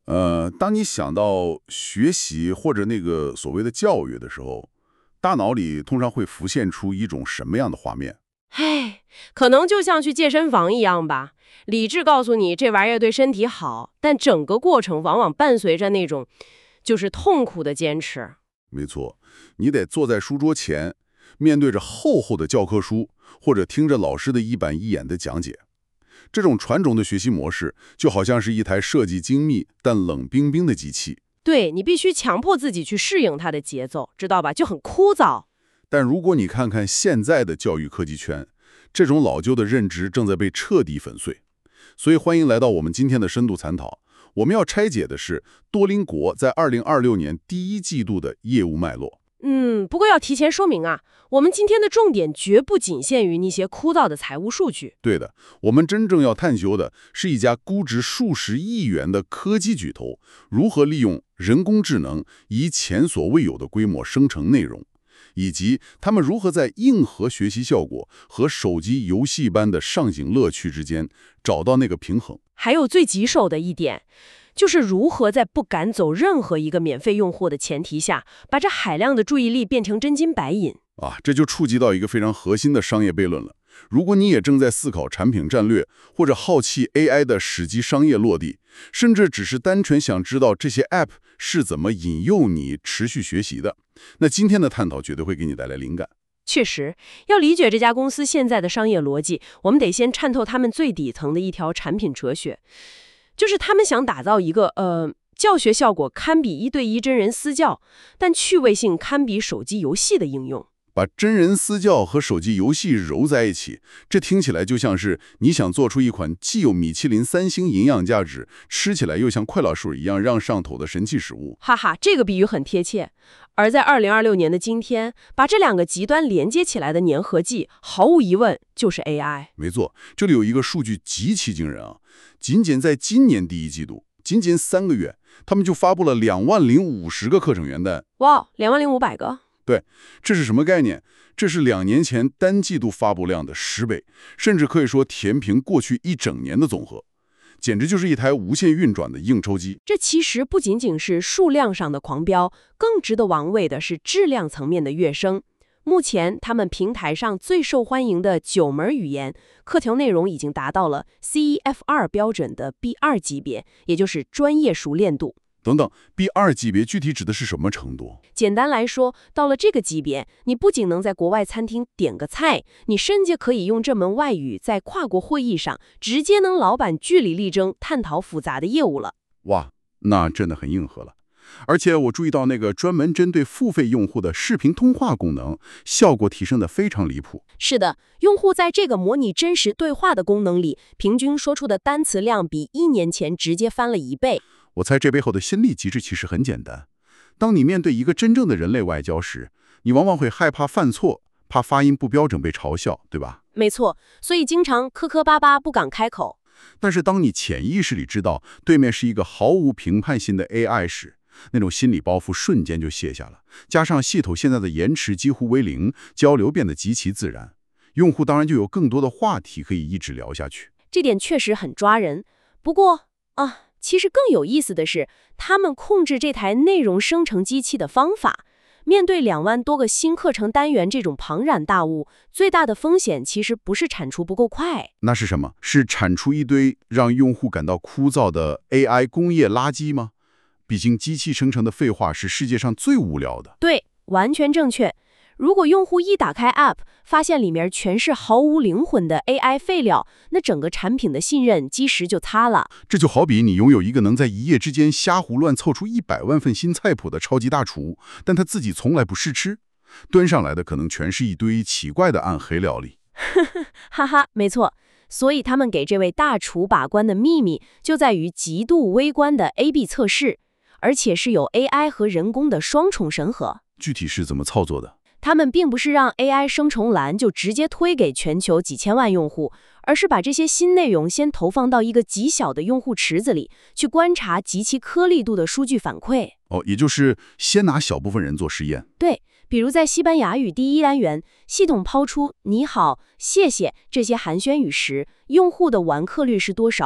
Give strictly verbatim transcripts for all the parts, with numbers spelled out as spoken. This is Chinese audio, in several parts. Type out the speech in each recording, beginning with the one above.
呃，当你想到学习或者那个所谓的教育的时候，大脑里通常会浮现出一种什么样的画面？ 唉，可能就像去健身房一样吧。理智告诉你这玩意儿对身体好，但整个过程往往伴随着那种就是痛苦的坚持。 没错，你得坐在书桌前，面对着厚厚的教科书，或者听着老师的一板一眼的讲解。这种传统的学习模式，就好像是一台设计精密但冷冰冰的机器。 对，你必须强迫自己去适应它的节奏，知道吧？就很枯燥。 但如果你看看现在的教育科技圈，这种老旧的认知正在被彻底粉碎。所以欢迎来到我们今天的深度探讨。我们要拆解的是多邻国在二零二六年第一季度的业务脉络。 嗯，不过要提前说明啊，我们今天的重点绝不仅限于那些枯燥的财务数据。 对的，我们真正要探究的是一家估值数十亿元的科技巨头，如何利用人工智能以前所未有的规模生成内容，以及他们如何在硬核学习效果和手机游戏般的上瘾乐趣之间找到那个平衡。 还有最棘手的一点，就是如何在不赶走任何一个免费用户的前提下，把这海量的注意力变成真金白银。 啊，这就触及到一个非常核心的商业悖论了。如果你也正在思考产品战略，或者好奇 A I 的实际商业落地，甚至只是单纯想知道这些 App 是怎么引诱你持续学习的，那今天的探讨绝对会给你带来灵感。 确实，要理解这家公司现在的商业逻辑，我们得先参透他们最底层的一条产品哲学，就是他们想打造一个呃教学效果堪比一对一真人私教，但趣味性堪比手机游戏的应用。 把真人私教和手机游戏揉在一起，这听起来就像是你想做出一款既有米其林三星营养价值，吃起来又像快乐水一样让上头的神奇食物。 哈哈，这个比喻很贴切。而在二零二六年的今天，把这两个极端连接起来的粘合剂，毫无疑问就是 A I。 没错，这里有一个数据极其惊人啊！仅仅在今年第一季度，仅仅三个月，他们就发布了两万零五十个课程元旦。 哇，两万零五百个！ 对，这是什么概念？这是两年前单季度发布量的十倍，甚至可以说填平过去一整年的总和，简直就是一台无限运转的印钞机。 这其实不仅仅是数量上的狂飙，更值得玩味的是质量层面的跃升。目前他们平台上最受欢迎的九门语言课程内容已经达到了 C E F 二 标准的 B 二 级别，也就是专业熟练度。 等等 ，B 二 级别具体指的是什么程度？ 简单来说，到了这个级别，你不仅能在国外餐厅点个菜，你甚至可以用这门外语在跨国会议上直接能老板据理力争，探讨复杂的业务了。 哇，那真的很硬核了。而且我注意到那个专门针对付费用户的视频通话功能，效果提升得非常离谱。 是的，用户在这个模拟真实对话的功能里，平均说出的单词量比一年前直接翻了一倍。 我猜这背后的心理机制其实很简单。当你面对一个真正的人类外交时，你往往会害怕犯错，怕发音不标准被嘲笑，对吧？ 没错，所以经常磕磕巴巴不敢开口。 但是当你潜意识里知道对面是一个毫无评判性的 A I 时，那种心理包袱瞬间就卸下了。加上系统现在的延迟几乎为零，交流变得极其自然，用户当然就有更多的话题可以一直聊下去。 这点确实很抓人。不过啊，其实更有意思的是，他们控制这台内容生成机器的方法。面对两万多个新课程单元这种庞然大物，最大的风险其实不是产出不够快， 那是什么？是产出一堆让用户感到枯燥的 A I 工业垃圾吗？毕竟机器生成的废话是世界上最无聊的。 对，完全正确。如果用户一打开 App， 发现里面全是毫无灵魂的 A I 废料，那整个产品的信任基石就塌了。 这就好比你拥有一个能在一夜之间瞎胡乱凑出一百万份新菜谱的超级大厨，但他自己从来不试吃，端上来的可能全是一堆奇怪的暗黑料理。 哈哈，没错。所以他们给这位大厨把关的秘密就在于极度微观的 A B 测试，而且是有 A I 和人工的双重审核。 具体是怎么操作的？ 他们并不是让 A I 生成栏就直接推给全球几千万用户，而是把这些新内容先投放到一个极小的用户池子里，去观察极其颗粒度的数据反馈。 哦，也就是先拿小部分人做实验。 对，比如在西班牙语第一单元，系统抛出你好、谢谢这些寒暄语时，用户的完课率是多少？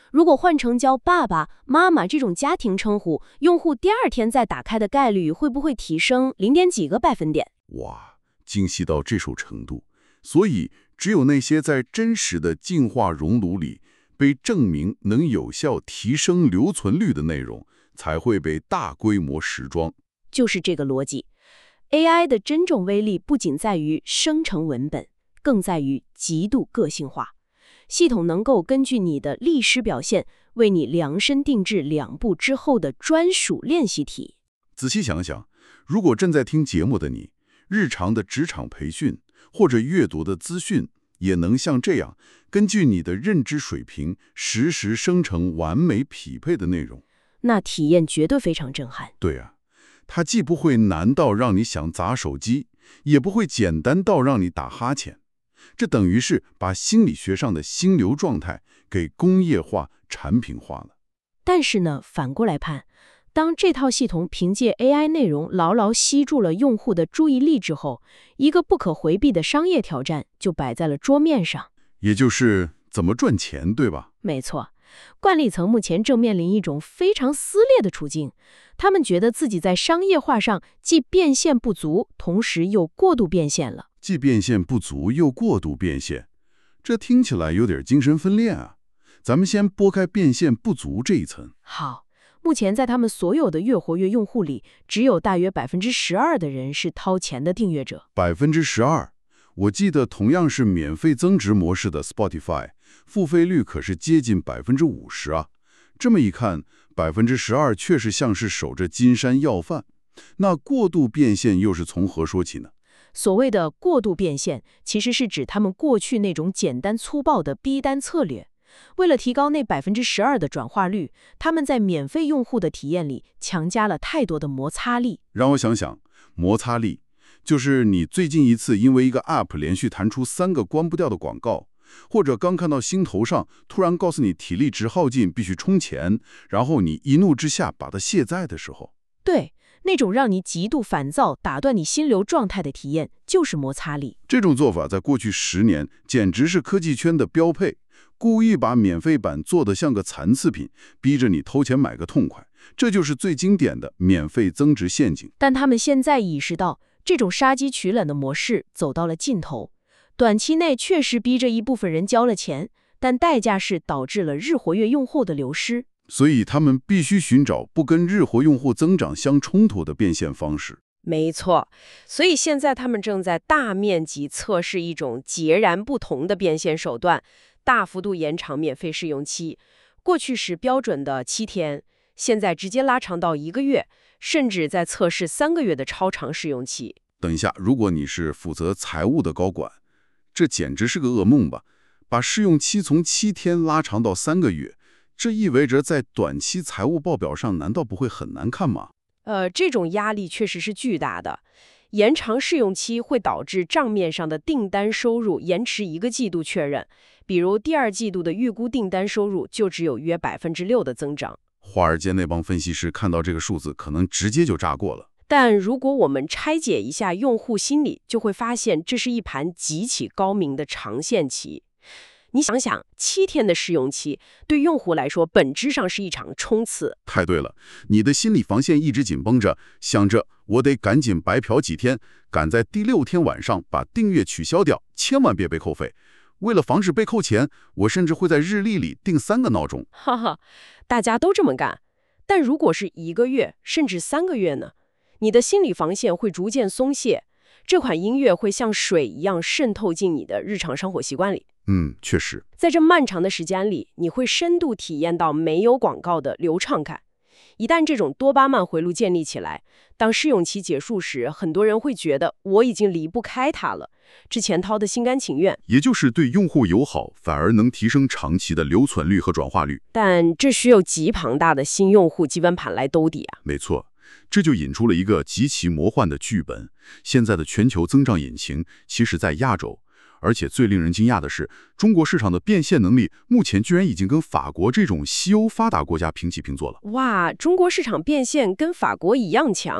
如果换成叫爸爸妈妈这种家庭称呼，用户第二天再打开的概率会不会提升零点几个百分点？ 哇，精细到这种程度。所以只有那些在真实的进化熔炉里被证明能有效提升留存率的内容，才会被大规模实装。 就是这个逻辑。A I 的真正威力不仅在于生成文本，更在于极度个性化。系统能够根据你的历史表现，为你量身定制两步之后的专属练习题。 仔细想想，如果正在听节目的你，日常的职场培训或者阅读的资讯，也能像这样，根据你的认知水平，实时生成完美匹配的内容， 那体验绝对非常震撼。 对啊，它既不会难到让你想砸手机，也不会简单到让你打哈欠。这等于是把心理学上的心流状态给工业化、产品化了。 但是呢，反过来看，当这套系统凭借 A I 内容牢牢吸住了用户的注意力之后，一个不可回避的商业挑战就摆在了桌面上， 也就是怎么赚钱，对吧？ 没错，管理层目前正面临一种非常撕裂的处境，他们觉得自己在商业化上既变现不足，同时又过度变现了。 既变现不足又过度变现，这听起来有点精神分裂啊。咱们先拨开变现不足这一层。 好，目前在他们所有的月活跃用户里，只有大约百分之十二的人是掏钱的订阅者。 百分之十二，我记得同样是免费增值模式的 Spotify， 付费率可是接近百分之五十啊。这么一看，百分之十二确实像是守着金山要饭。那过度变现又是从何说起呢？ 所谓的过度变现，其实是指他们过去那种简单粗暴的逼单策略。为了提高那百分之十二的转化率，他们在免费用户的体验里强加了太多的摩擦力。 让我想想，摩擦力就是你最近一次因为一个 App 连续弹出三个关不掉的广告，或者刚看到新头上突然告诉你体力值耗尽必须充钱，然后你一怒之下把它卸载的时候。 对，那种让你极度烦躁、打断你心流状态的体验，就是摩擦力。 这种做法在过去十年简直是科技圈的标配，故意把免费版做得像个残次品，逼着你偷钱买个痛快，这就是最经典的免费增值陷阱。 但他们现在意识到，这种杀鸡取卵的模式走到了尽头。短期内确实逼着一部分人交了钱，但代价是导致了日活跃用户的流失。 所以他们必须寻找不跟日活用户增长相冲突的变现方式。 没错，所以现在他们正在大面积测试一种截然不同的变现手段，大幅度延长免费试用期。过去是标准的七天，现在直接拉长到一个月，甚至在测试三个月的超长试用期。 等一下，如果你是负责财务的高管，这简直是个噩梦吧？把试用期从七天拉长到三个月，这意味着在短期财务报表上难道不会很难看吗？ 呃，这种压力确实是巨大的。延长试用期会导致账面上的订单收入延迟一个季度确认，比如第二季度的预估订单收入就只有约百分之六的增长。 华尔街那帮分析师看到这个数字，可能直接就炸过了。 但如果我们拆解一下用户心理，就会发现这是一盘极其高明的长线棋。你想想，七天的试用期对用户来说，本质上是一场冲刺。 太对了，你的心理防线一直紧绷着，想着我得赶紧白嫖几天，赶在第六天晚上把订阅取消掉，千万别被扣费。为了防止被扣钱，我甚至会在日历里定三个闹钟。 哈哈，大家都这么干。但如果是一个月，甚至三个月呢？你的心理防线会逐渐松懈，这款音乐会像水一样渗透进你的日常生活习惯里。 嗯，确实， 在这漫长的时间里，你会深度体验到没有广告的流畅感。一旦这种多巴胺回路建立起来，当试用期结束时，很多人会觉得我已经离不开它了，之前掏的心甘情愿。 也就是对用户友好，反而能提升长期的留存率和转化率。 但这需要极庞大的新用户基本盘来兜底啊。 没错，这就引出了一个极其魔幻的剧本。现在的全球增长引擎其实在亚洲。而且最令人惊讶的是，中国市场的变现能力目前居然已经跟法国这种西欧发达国家平起平坐了。 哇，中国市场变现跟法国一样强，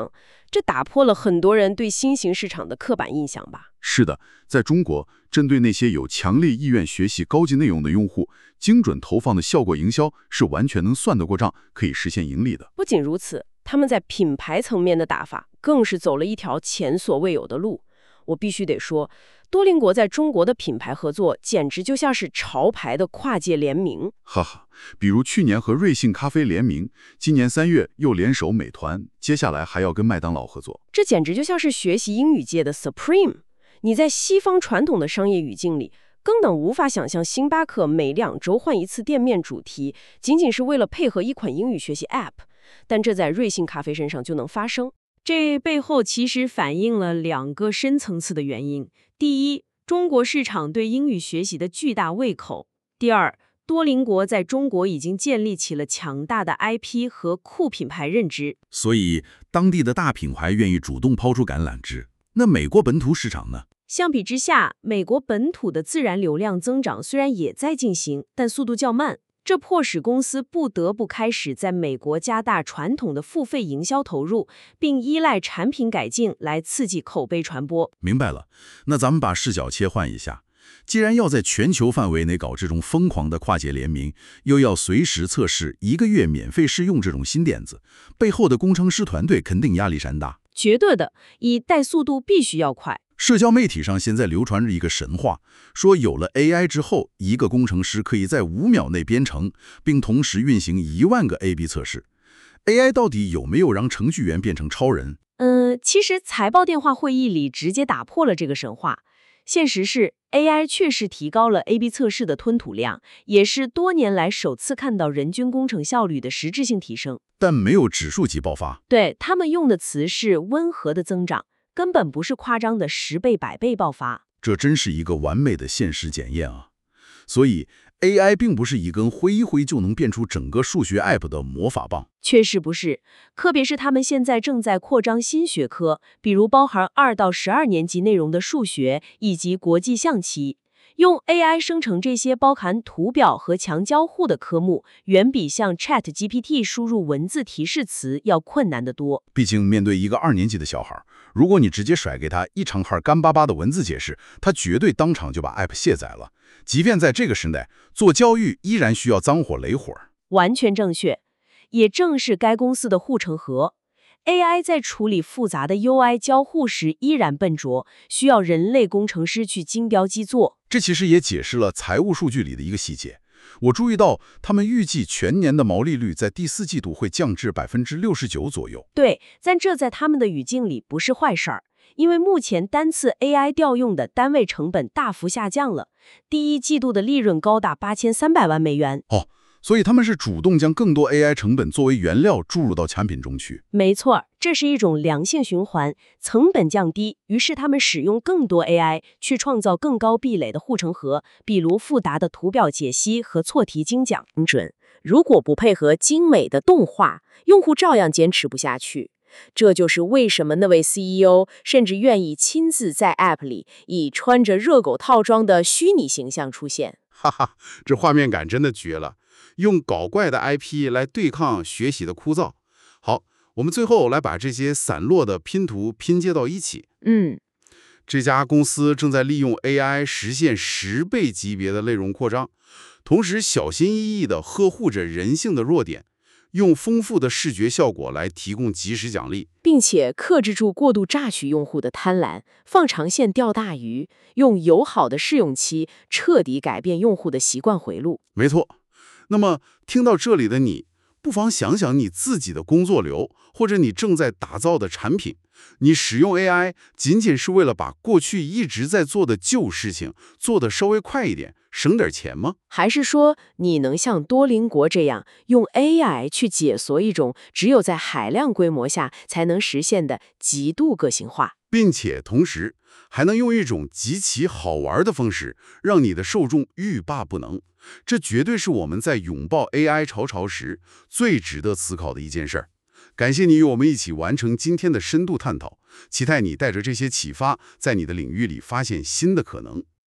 这打破了很多人对新型市场的刻板印象吧？ 是的，在中国，针对那些有强烈意愿学习高级内容的用户，精准投放的效果营销是完全能算得过账，可以实现盈利的。 不仅如此，他们在品牌层面的打法更是走了一条前所未有的路。我必须得说，多邻国在中国的品牌合作简直就像是潮牌的跨界联名。 哈哈，比如去年和瑞幸咖啡联名，今年三月又联手美团，接下来还要跟麦当劳合作。 这简直就像是学习英语界的 Supreme。你在西方传统的商业语境里，根本无法想象星巴克每两周换一次店面主题，仅仅是为了配合一款英语学习 App。但这在瑞幸咖啡身上就能发生。这背后其实反映了两个深层次的原因：第一，中国市场对英语学习的巨大胃口；第二，多邻国在中国已经建立起了强大的 I P 和酷品牌认知。 所以，当地的大品牌愿意主动抛出橄榄枝。那美国本土市场呢？ 相比之下，美国本土的自然流量增长虽然也在进行，但速度较慢。这迫使公司不得不开始在美国加大传统的付费营销投入，并依赖产品改进来刺激口碑传播。 明白了，那咱们把视角切换一下。既然要在全球范围内搞这种疯狂的跨界联名，又要随时测试一个月免费试用这种新点子，背后的工程师团队肯定压力山大。 绝对的，一带速度必须要快。 社交媒体上现在流传着一个神话，说有了 A I 之后，一个工程师可以在五秒内编程，并同时运行一万个 A B 测试。A I 到底有没有让程序员变成超人？ 嗯，其实财报电话会议里直接打破了这个神话。现实是 A I 确实提高了 A B 测试的吞吐量，也是多年来首次看到人均工程效率的实质性提升。 但没有指数级爆发。 对，他们用的词是温和的增长，根本不是夸张的十倍、百倍爆发。 这真是一个完美的现实检验啊！所以 A I 并不是一根挥一挥就能变出整个数学 App 的魔法棒。 确实不是，特别是他们现在正在扩张新学科，比如包含二到十二年级内容的数学以及国际象棋。用 A I 生成这些包含图表和强交互的科目，远比向 Chat G P T 输入文字提示词要困难得多。 毕竟面对一个二年级的小孩，如果你直接甩给他一长串干巴巴的文字解释，他绝对当场就把 App 卸载了。即便在这个时代，做教育依然需要脏火雷火。 完全正确，也正是该公司的护城河。A I 在处理复杂的 U I 交互时依然笨拙，需要人类工程师去精雕细作。 这其实也解释了财务数据里的一个细节。我注意到他们预计全年的毛利率在第四季度会降至百分之六十九左右。 对，但这在他们的语境里不是坏事儿，因为目前单次 A I 调用的单位成本大幅下降了，第一季度的利润高达八千三百万美元。 哦。所以他们是主动将更多 A I 成本作为原料注入到产品中去。 没错，这是一种良性循环，成本降低，于是他们使用更多 A I 去创造更高壁垒的护城河，比如复杂的图表解析和错题精讲准。如果不配合精美的动画，用户照样坚持不下去。这就是为什么那位 C E O 甚至愿意亲自在 App 里以穿着热狗套装的虚拟形象出现。 哈哈，这画面感真的绝了。用搞怪的 I P 来对抗学习的枯燥。好，我们最后来把这些散落的拼图拼接到一起。 嗯， 这家公司正在利用 A I 实现十倍级别的内容扩张，同时小心翼翼地呵护着人性的弱点，用丰富的视觉效果来提供及时奖励， 并且克制住过度榨取用户的贪婪，放长线钓大鱼，用友好的试用期彻底改变用户的习惯回路。 没错。那么听到这里的你，不妨想想你自己的工作流，或者你正在打造的产品，你使用 A I 仅仅是为了把过去一直在做的旧事情做得稍微快一点，省点钱吗？ 还是说你能像多邻国这样用 A I 去解锁一种只有在海量规模下才能实现的极度个性化， 并且同时还能用一种极其好玩的方式让你的受众欲罢不能？这绝对是我们在拥抱 A I 潮潮时最值得思考的一件事儿。感谢你与我们一起完成今天的深度探讨，期待你带着这些启发，在你的领域里发现新的可能。